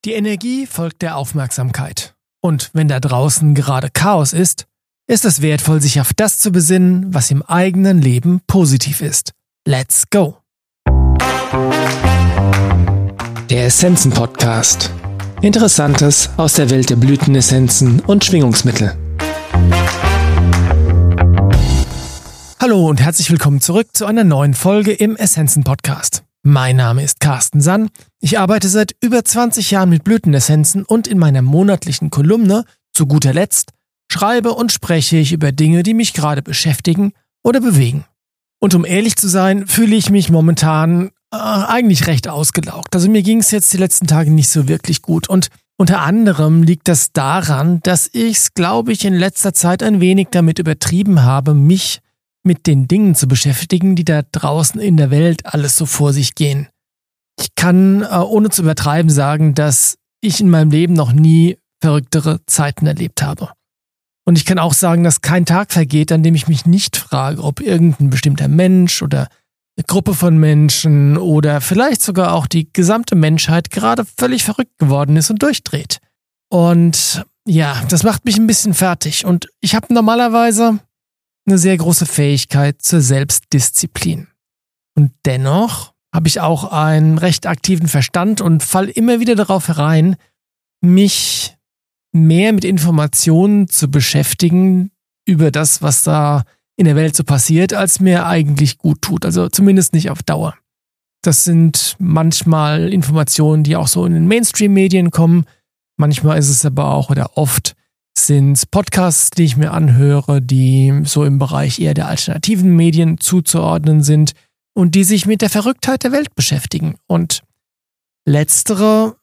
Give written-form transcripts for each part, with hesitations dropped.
Die Energie folgt der Aufmerksamkeit. Und wenn da draußen gerade Chaos ist es wertvoll, sich auf das zu besinnen, was im eigenen Leben positiv ist. Let's go! Der Essenzen-Podcast. Interessantes aus der Welt der Blütenessenzen und Schwingungsmittel. Hallo und herzlich willkommen zurück zu einer neuen Folge im Essenzen-Podcast. Mein Name ist Carsten Sann. Ich arbeite seit über 20 Jahren mit Blütenessenzen und in meiner monatlichen Kolumne, zu guter Letzt, schreibe und spreche ich über Dinge, die mich gerade beschäftigen oder bewegen. Und um ehrlich zu sein, fühle ich mich momentan eigentlich recht ausgelaugt. Also mir ging es jetzt die letzten Tage nicht so wirklich gut. Und unter anderem liegt das daran, dass ich es, glaube ich, in letzter Zeit ein wenig damit übertrieben habe, mich mit den Dingen zu beschäftigen, die da draußen in der Welt alles so vor sich gehen. Ich kann ohne zu übertreiben sagen, dass ich in meinem Leben noch nie verrücktere Zeiten erlebt habe. Und ich kann auch sagen, dass kein Tag vergeht, an dem ich mich nicht frage, ob irgendein bestimmter Mensch oder eine Gruppe von Menschen oder vielleicht sogar auch die gesamte Menschheit gerade völlig verrückt geworden ist und durchdreht. Und ja, das macht mich ein bisschen fertig. Und ich habe normalerweise eine sehr große Fähigkeit zur Selbstdisziplin. Und dennoch habe ich auch einen recht aktiven Verstand und falle immer wieder darauf herein, mich mehr mit Informationen zu beschäftigen über das, was da in der Welt so passiert, als mir eigentlich gut tut. Also zumindest nicht auf Dauer. Das sind manchmal Informationen, die auch so in den Mainstream-Medien kommen. Manchmal ist es aber auch oder oft sind es Podcasts, die ich mir anhöre, die so im Bereich eher der alternativen Medien zuzuordnen sind und die sich mit der Verrücktheit der Welt beschäftigen. Und letztere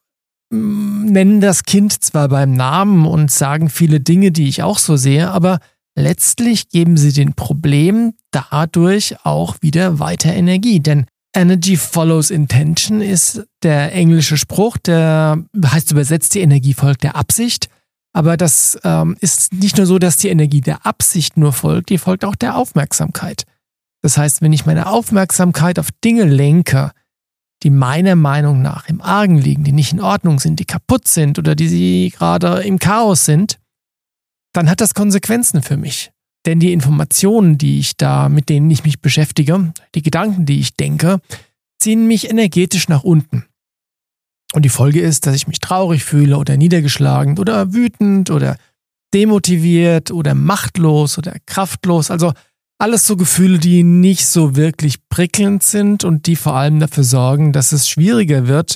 nennen das Kind zwar beim Namen und sagen viele Dinge, die ich auch so sehe, aber letztlich geben sie den Problemen dadurch auch wieder weiter Energie. Denn Energy follows intention ist der englische Spruch, der heißt übersetzt, die Energie folgt der Absicht. Aber das ist nicht nur so, dass die Energie der Absicht nur folgt, die folgt auch der Aufmerksamkeit. Das heißt, wenn ich meine Aufmerksamkeit auf Dinge lenke, die meiner Meinung nach im Argen liegen, die nicht in Ordnung sind, die kaputt sind oder die sie gerade im Chaos sind, dann hat das Konsequenzen für mich. Denn die Informationen, mit denen ich mich beschäftige, die Gedanken, die ich denke, ziehen mich energetisch nach unten. Und die Folge ist, dass ich mich traurig fühle oder niedergeschlagen oder wütend oder demotiviert oder machtlos oder kraftlos. Also alles so Gefühle, die nicht so wirklich prickelnd sind und die vor allem dafür sorgen, dass es schwieriger wird,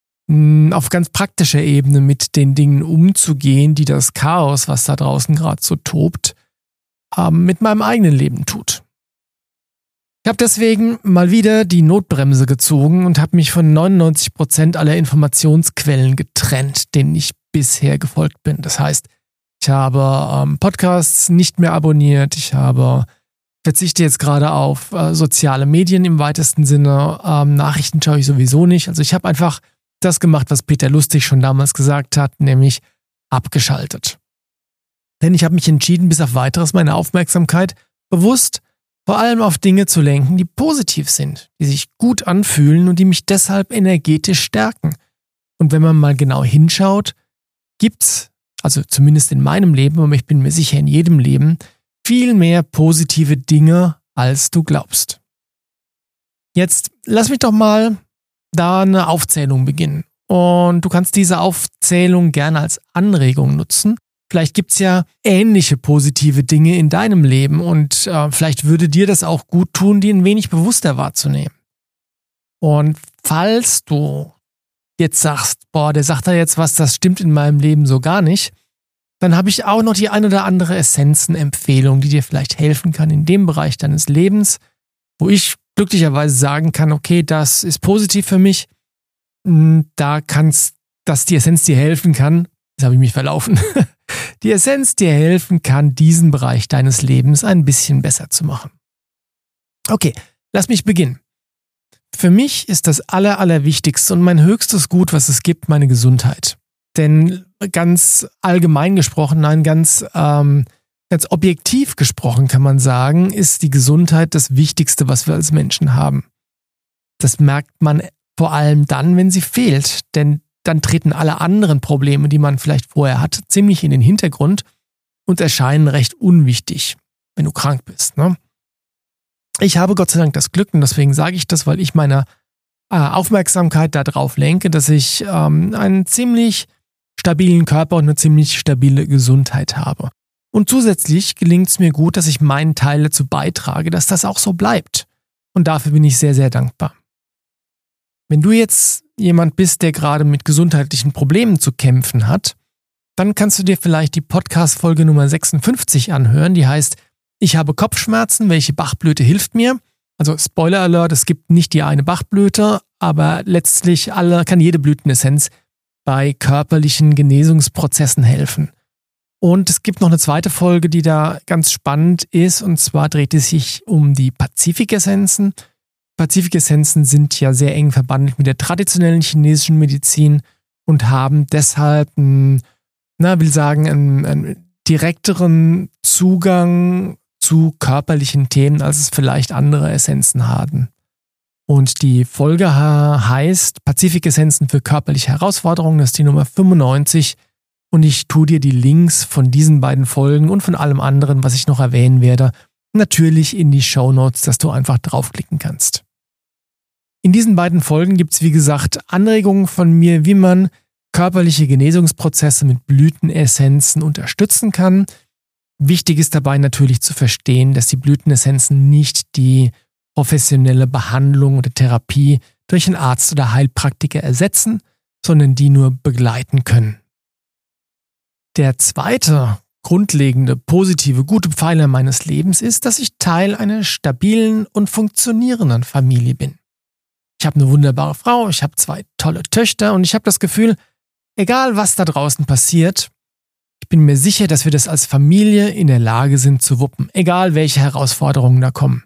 auf ganz praktischer Ebene mit den Dingen umzugehen, die das Chaos, was da draußen gerade so tobt, mit meinem eigenen Leben tut. Ich habe deswegen mal wieder die Notbremse gezogen und habe mich von 99% aller Informationsquellen getrennt, denen ich bisher gefolgt bin. Das heißt, ich habe Podcasts nicht mehr abonniert, ich verzichte jetzt gerade auf soziale Medien im weitesten Sinne, Nachrichten schaue ich sowieso nicht. Also ich habe einfach das gemacht, was Peter Lustig schon damals gesagt hat, nämlich abgeschaltet. Denn ich habe mich entschieden, bis auf Weiteres meine Aufmerksamkeit bewusst vor allem auf Dinge zu lenken, die positiv sind, die sich gut anfühlen und die mich deshalb energetisch stärken. Und wenn man mal genau hinschaut, gibt's, also zumindest in meinem Leben, aber ich bin mir sicher in jedem Leben, viel mehr positive Dinge, als du glaubst. Jetzt lass mich doch mal da eine Aufzählung beginnen. Und du kannst diese Aufzählung gerne als Anregung nutzen. Vielleicht gibt's ja ähnliche positive Dinge in deinem Leben und vielleicht würde dir das auch gut tun, die ein wenig bewusster wahrzunehmen. Und falls du jetzt sagst, der sagt da jetzt was, das stimmt in meinem Leben so gar nicht, dann habe ich auch noch die ein oder andere Essenzen-Empfehlung, die dir vielleicht helfen kann in dem Bereich deines Lebens, wo ich glücklicherweise sagen kann, okay, das ist positiv für mich, dass die Essenz dir helfen kann, jetzt habe ich mich verlaufen, die Essenz dir helfen kann, diesen Bereich deines Lebens ein bisschen besser zu machen. Okay, lass mich beginnen. Für mich ist das Allerwichtigste und mein höchstes Gut, was es gibt, meine Gesundheit. Denn ganz allgemein gesprochen, ganz objektiv gesprochen kann man sagen, ist die Gesundheit das Wichtigste, was wir als Menschen haben. Das merkt man vor allem dann, wenn sie fehlt. Denn dann treten alle anderen Probleme, die man vielleicht vorher hatte, ziemlich in den Hintergrund und erscheinen recht unwichtig, wenn du krank bist. Ne? Ich habe Gott sei Dank das Glück, und deswegen sage ich das, weil ich meine Aufmerksamkeit darauf lenke, dass ich einen ziemlich stabilen Körper und eine ziemlich stabile Gesundheit habe. Und zusätzlich gelingt es mir gut, dass ich meinen Teil dazu beitrage, dass das auch so bleibt. Und dafür bin ich sehr, sehr dankbar. Wenn du jetzt jemand bist, der gerade mit gesundheitlichen Problemen zu kämpfen hat, dann kannst du dir vielleicht die Podcast-Folge Nummer 56 anhören, die heißt Ich habe Kopfschmerzen, welche Bachblüte hilft mir? Also Spoiler Alert, es gibt nicht die eine Bachblüte, aber letztlich kann jede Blütenessenz bei körperlichen Genesungsprozessen helfen. Und es gibt noch eine zweite Folge, die da ganz spannend ist, und zwar dreht es sich um die Pazifik-Essenzen. Pazifik-Essenzen sind ja sehr eng verbandelt mit der traditionellen chinesischen Medizin und haben deshalb einen direkteren Zugang zu körperlichen Themen, als es vielleicht andere Essenzen haben. Und die Folge heißt Pazifik-Essenzen für körperliche Herausforderungen, das ist die Nummer 95. Und ich tue dir die Links von diesen beiden Folgen und von allem anderen, was ich noch erwähnen werde, natürlich in die Shownotes, dass du einfach draufklicken kannst. In diesen beiden Folgen gibt es, wie gesagt, Anregungen von mir, wie man körperliche Genesungsprozesse mit Blütenessenzen unterstützen kann. Wichtig ist dabei natürlich zu verstehen, dass die Blütenessenzen nicht die professionelle Behandlung oder Therapie durch einen Arzt oder Heilpraktiker ersetzen, sondern die nur begleiten können. Der zweite grundlegende, positive, gute Pfeiler meines Lebens ist, dass ich Teil einer stabilen und funktionierenden Familie bin. Ich habe eine wunderbare Frau, ich habe 2 tolle Töchter und ich habe das Gefühl, egal was da draußen passiert, ich bin mir sicher, dass wir das als Familie in der Lage sind zu wuppen, egal welche Herausforderungen da kommen.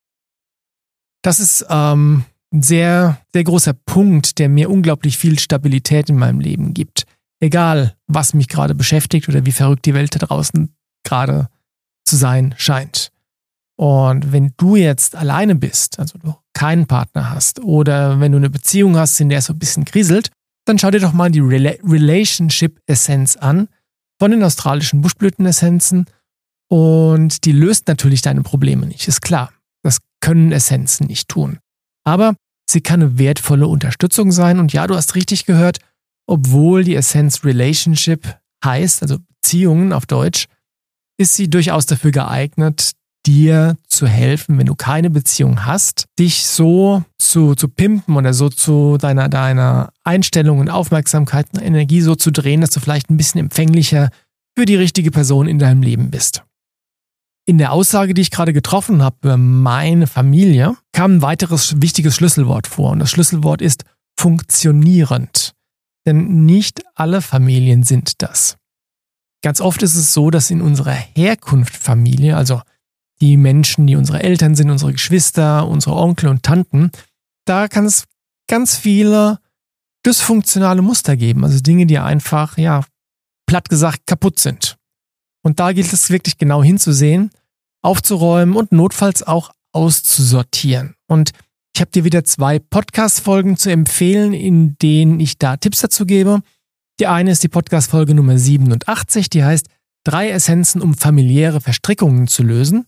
Das ist ein sehr, sehr großer Punkt, der mir unglaublich viel Stabilität in meinem Leben gibt. Egal, was mich gerade beschäftigt oder wie verrückt die Welt da draußen gerade zu sein scheint. Und wenn du jetzt alleine bist, also du keinen Partner hast oder wenn du eine Beziehung hast, in der es so ein bisschen kriselt, dann schau dir doch mal die Relationship-Essenz an von den australischen Buschblütenessenzen und die löst natürlich deine Probleme nicht, ist klar. Das können Essenzen nicht tun. Aber sie kann eine wertvolle Unterstützung sein und ja, du hast richtig gehört, obwohl die Essenz Relationship heißt, also Beziehungen auf Deutsch, ist sie durchaus dafür geeignet, dir zu helfen, wenn du keine Beziehung hast, dich so zu pimpen oder so zu deiner Einstellung und Aufmerksamkeit und Energie so zu drehen, dass du vielleicht ein bisschen empfänglicher für die richtige Person in deinem Leben bist. In der Aussage, die ich gerade getroffen habe über meine Familie, kam ein weiteres wichtiges Schlüsselwort vor und das Schlüsselwort ist funktionierend. Denn nicht alle Familien sind das. Ganz oft ist es so, dass in unserer Herkunftsfamilie, also die Menschen, die unsere Eltern sind, unsere Geschwister, unsere Onkel und Tanten, da kann es ganz viele dysfunktionale Muster geben, also Dinge, die einfach, platt gesagt, kaputt sind. Und da gilt es wirklich genau hinzusehen, aufzuräumen und notfalls auch auszusortieren. Und ich habe dir wieder 2 Podcast-Folgen zu empfehlen, in denen ich da Tipps dazu gebe. Die eine ist die Podcast-Folge Nummer 87, die heißt 3 Essenzen, um familiäre Verstrickungen zu lösen.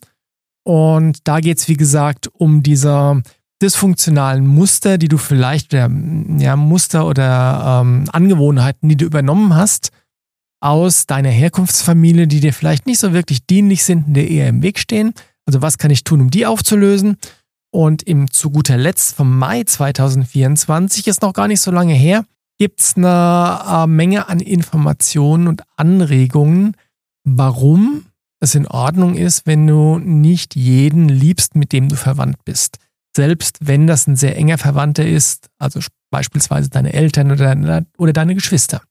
Und da geht es, wie gesagt, um diese dysfunktionalen Muster, die du vielleicht, Muster oder Angewohnheiten, die du übernommen hast, aus deiner Herkunftsfamilie, die dir vielleicht nicht so wirklich dienlich sind und dir eher im Weg stehen. Also was kann ich tun, um die aufzulösen? Und zu guter Letzt vom Mai 2024, ist noch gar nicht so lange her, gibt es eine Menge an Informationen und Anregungen, warum es in Ordnung ist, wenn du nicht jeden liebst, mit dem du verwandt bist. Selbst wenn das ein sehr enger Verwandter ist, also beispielsweise deine Eltern oder deine Geschwister.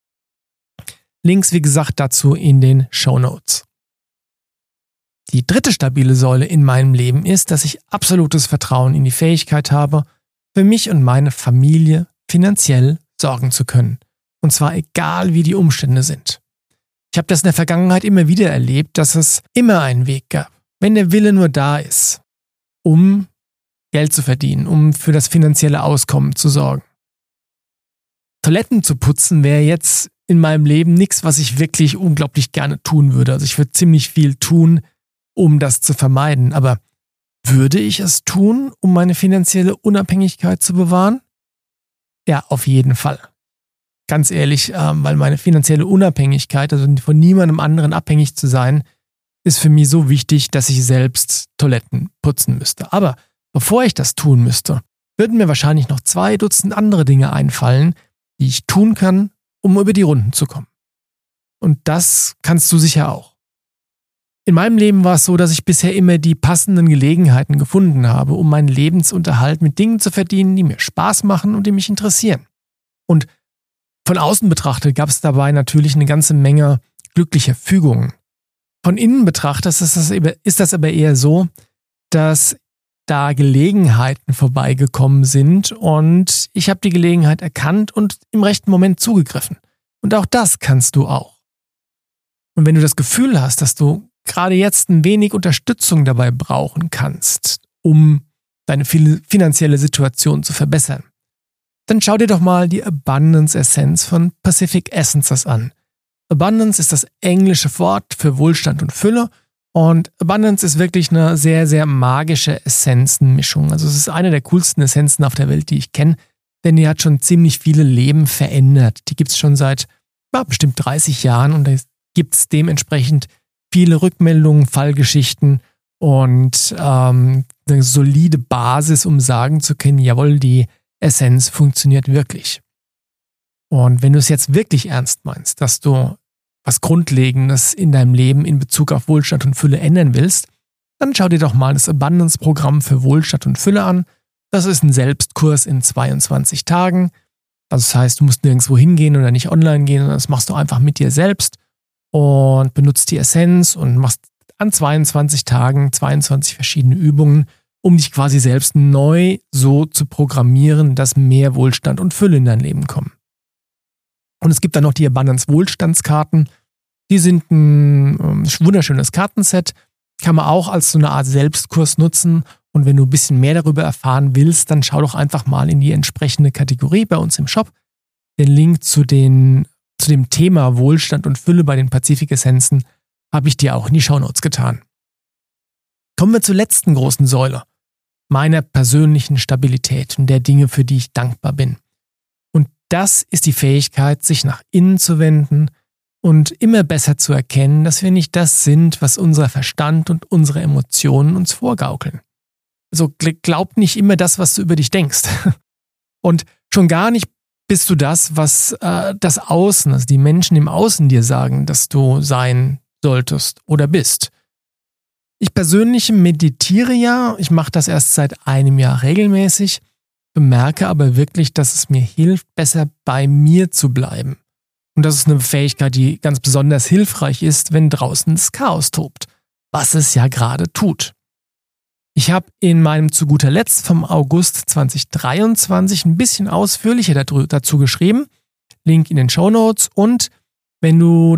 Links, wie gesagt, dazu in den Shownotes. Die dritte stabile Säule in meinem Leben ist, dass ich absolutes Vertrauen in die Fähigkeit habe, für mich und meine Familie finanziell sorgen zu können. Und zwar egal, wie die Umstände sind. Ich habe das in der Vergangenheit immer wieder erlebt, dass es immer einen Weg gab, wenn der Wille nur da ist, um Geld zu verdienen, um für das finanzielle Auskommen zu sorgen. Toiletten zu putzen wäre jetzt in meinem Leben nichts, was ich wirklich unglaublich gerne tun würde. Also ich würde ziemlich viel tun, um das zu vermeiden. Aber würde ich es tun, um meine finanzielle Unabhängigkeit zu bewahren? Ja, auf jeden Fall. Ganz ehrlich, weil meine finanzielle Unabhängigkeit, also von niemandem anderen abhängig zu sein, ist für mich so wichtig, dass ich selbst Toiletten putzen müsste. Aber bevor ich das tun müsste, würden mir wahrscheinlich noch 2 Dutzend andere Dinge einfallen, die ich tun kann, um über die Runden zu kommen. Und das kannst du sicher auch. In meinem Leben war es so, dass ich bisher immer die passenden Gelegenheiten gefunden habe, um meinen Lebensunterhalt mit Dingen zu verdienen, die mir Spaß machen und die mich interessieren. Und von außen betrachtet gab es dabei natürlich eine ganze Menge glücklicher Fügungen. Von innen betrachtet ist das aber eher so, dass da Gelegenheiten vorbeigekommen sind und ich habe die Gelegenheit erkannt und im rechten Moment zugegriffen. Und auch das kannst du auch. Und wenn du das Gefühl hast, dass du gerade jetzt ein wenig Unterstützung dabei brauchen kannst, um deine finanzielle Situation zu verbessern, dann schau dir doch mal die Abundance Essenz von Pacific Essences an. Abundance ist das englische Wort für Wohlstand und Fülle und Abundance ist wirklich eine sehr, sehr magische Essenzenmischung. Also es ist eine der coolsten Essenzen auf der Welt, die ich kenne, denn die hat schon ziemlich viele Leben verändert. Die gibt es schon seit bestimmt 30 Jahren und da gibt es dementsprechend viele Rückmeldungen, Fallgeschichten und eine solide Basis, um sagen zu können, jawohl, die Essenz funktioniert wirklich. Und wenn du es jetzt wirklich ernst meinst, dass du was Grundlegendes in deinem Leben in Bezug auf Wohlstand und Fülle ändern willst, dann schau dir doch mal das Abundance-Programm für Wohlstand und Fülle an. Das ist ein Selbstkurs in 22 Tagen. Also das heißt, du musst nirgendwo hingehen oder nicht online gehen, sondern das machst du einfach mit dir selbst und benutzt die Essenz und machst an 22 Tagen 22 verschiedene Übungen, um dich quasi selbst neu so zu programmieren, dass mehr Wohlstand und Fülle in dein Leben kommen. Und es gibt dann noch die Abundance-Wohlstandskarten. Die sind ein wunderschönes Kartenset. Kann man auch als so eine Art Selbstkurs nutzen. Und wenn du ein bisschen mehr darüber erfahren willst, dann schau doch einfach mal in die entsprechende Kategorie bei uns im Shop. Den Link zu dem Thema Wohlstand und Fülle bei den Pazifik-Essenzen habe ich dir auch in die Shownotes getan. Kommen wir zur letzten großen Säule, meiner persönlichen Stabilität und der Dinge, für die ich dankbar bin. Und das ist die Fähigkeit, sich nach innen zu wenden und immer besser zu erkennen, dass wir nicht das sind, was unser Verstand und unsere Emotionen uns vorgaukeln. Also glaub nicht immer das, was du über dich denkst. Und schon gar nicht bist du das, was das Außen, also die Menschen im Außen dir sagen, dass du sein solltest oder bist. Ich persönlich meditiere ja, ich mache das erst seit einem Jahr regelmäßig, bemerke aber wirklich, dass es mir hilft, besser bei mir zu bleiben. Und das ist eine Fähigkeit, die ganz besonders hilfreich ist, wenn draußen das Chaos tobt, was es ja gerade tut. Ich habe in meinem zu guter Letzt vom August 2023 ein bisschen ausführlicher dazu geschrieben, Link in den Shownotes, und wenn du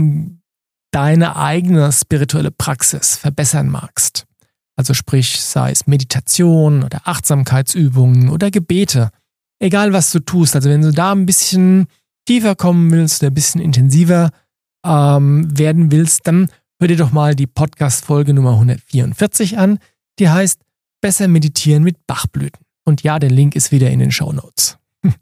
deine eigene spirituelle Praxis verbessern magst, also sprich, sei es Meditation oder Achtsamkeitsübungen oder Gebete, egal was du tust, also wenn du da ein bisschen tiefer kommen willst oder ein bisschen intensiver werden willst, dann hör dir doch mal die Podcast-Folge Nummer 144 an, die heißt Besser meditieren mit Bachblüten. Und ja, der Link ist wieder in den Shownotes.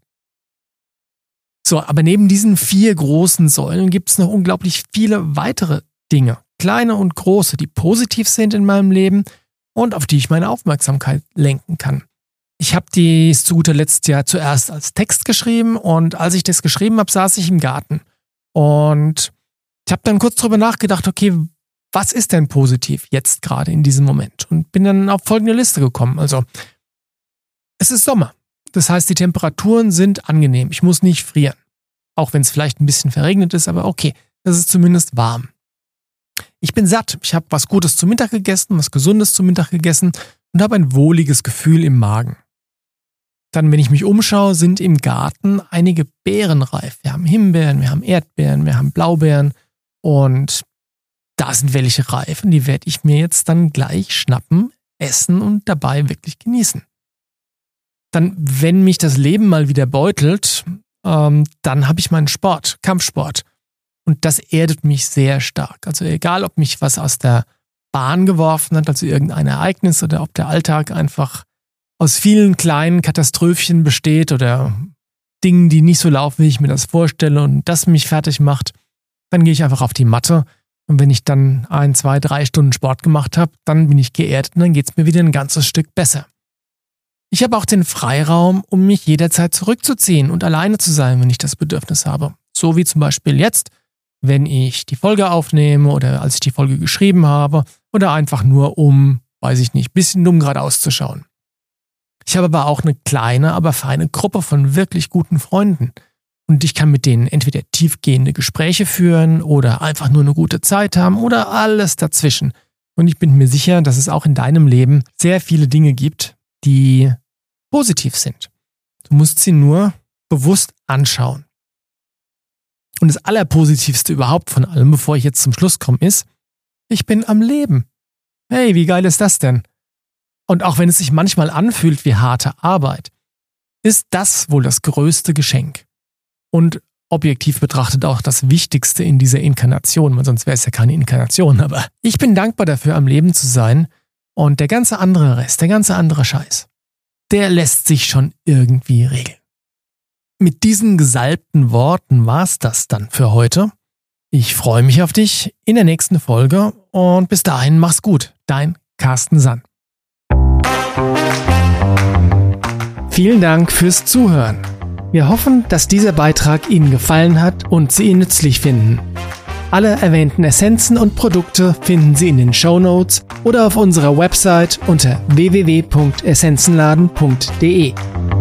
So, aber neben diesen 4 großen Säulen gibt es noch unglaublich viele weitere Dinge, kleine und große, die positiv sind in meinem Leben und auf die ich meine Aufmerksamkeit lenken kann. Ich habe dies zu guter Letzt ja zuerst als Text geschrieben und als ich das geschrieben habe, saß ich im Garten. Und ich habe dann kurz drüber nachgedacht, okay, was ist denn positiv jetzt gerade in diesem Moment? Und bin dann auf folgende Liste gekommen. Also, es ist Sommer. Das heißt, die Temperaturen sind angenehm. Ich muss nicht frieren. Auch wenn es vielleicht ein bisschen verregnet ist, aber okay, es ist zumindest warm. Ich bin satt. Ich habe was Gutes zum Mittag gegessen, was Gesundes zum Mittag gegessen und habe ein wohliges Gefühl im Magen. Dann, wenn ich mich umschaue, sind im Garten einige Beeren reif. Wir haben Himbeeren, wir haben Erdbeeren, wir haben Blaubeeren und da sind welche reif und die werde ich mir jetzt dann gleich schnappen, essen und dabei wirklich genießen. Dann, wenn mich das Leben mal wieder beutelt dann habe ich meinen Sport, Kampfsport. Und das erdet mich sehr stark. Also egal, ob mich was aus der Bahn geworfen hat, also irgendein Ereignis, oder ob der Alltag einfach aus vielen kleinen Katastrophen besteht oder Dingen, die nicht so laufen, wie ich mir das vorstelle und das mich fertig macht, dann gehe ich einfach auf die Matte. Und wenn ich dann 1, 2, 3 Stunden Sport gemacht habe, dann bin ich geerdet und dann geht es mir wieder ein ganzes Stück besser. Ich habe auch den Freiraum, um mich jederzeit zurückzuziehen und alleine zu sein, wenn ich das Bedürfnis habe. So wie zum Beispiel jetzt, wenn ich die Folge aufnehme oder als ich die Folge geschrieben habe oder einfach nur um, weiß ich nicht, ein bisschen dumm gerade auszuschauen. Ich habe aber auch eine kleine, aber feine Gruppe von wirklich guten Freunden. Und ich kann mit denen entweder tiefgehende Gespräche führen oder einfach nur eine gute Zeit haben oder alles dazwischen. Und ich bin mir sicher, dass es auch in deinem Leben sehr viele Dinge gibt, die positiv sind. Du musst sie nur bewusst anschauen. Und das Allerpositivste überhaupt von allem, bevor ich jetzt zum Schluss komme, ist, ich bin am Leben. Hey, wie geil ist das denn? Und auch wenn es sich manchmal anfühlt wie harte Arbeit, ist das wohl das größte Geschenk. Und objektiv betrachtet auch das Wichtigste in dieser Inkarnation, weil sonst wäre es ja keine Inkarnation. Aber ich bin dankbar dafür, am Leben zu sein. Und der ganze andere Rest, der ganze andere Scheiß, der lässt sich schon irgendwie regeln. Mit diesen gesalbten Worten war's das dann für heute. Ich freue mich auf dich in der nächsten Folge und bis dahin mach's gut. Dein Carsten Sann. Vielen Dank fürs Zuhören. Wir hoffen, dass dieser Beitrag Ihnen gefallen hat und Sie ihn nützlich finden. Alle erwähnten Essenzen und Produkte finden Sie in den Shownotes oder auf unserer Website unter www.essenzenladen.de.